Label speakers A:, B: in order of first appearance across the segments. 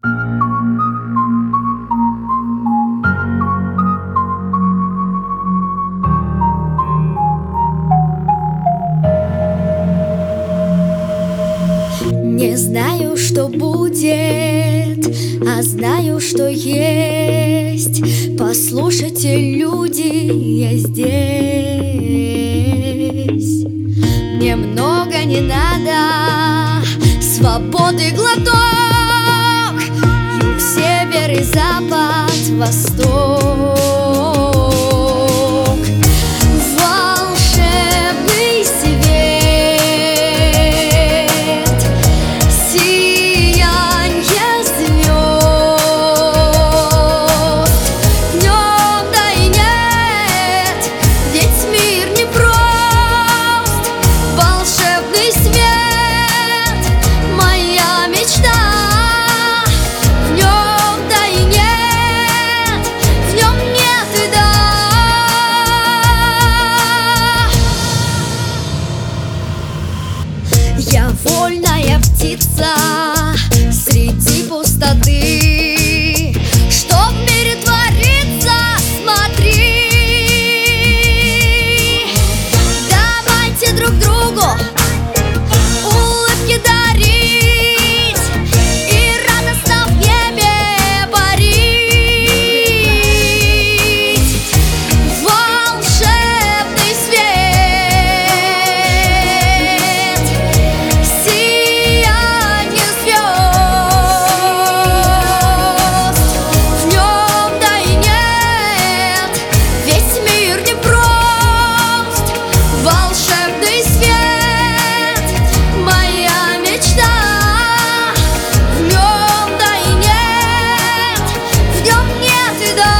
A: Не знаю, что будет, а знаю, что есть. Послушайте, люди, я здесь. Мне много не надо, свободы глоток. Юг, север и запад, восток. Волшебный свет, сиянье звезд. Днем да и нет, ведь мир непрост. Волшебный свет, моя мечта. В нем да и нет, в нем нет и да. Я вольная птица среди пустоты. Что в мире творится, смотри. Давайте друг другу улыбки дарить и радостно в небе парить. Волшебный свет, сиянье звезд. В нем да и нет, весь мир непрост. Волшебный свет, моя мечта. В нем да и нет, в нем нет и да.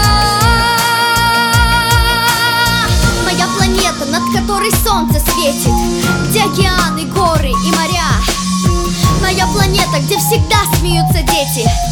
A: Моя планета, над которой солнце светит, где океаны, горы и моря. Моя планета, где всегда смеются дети.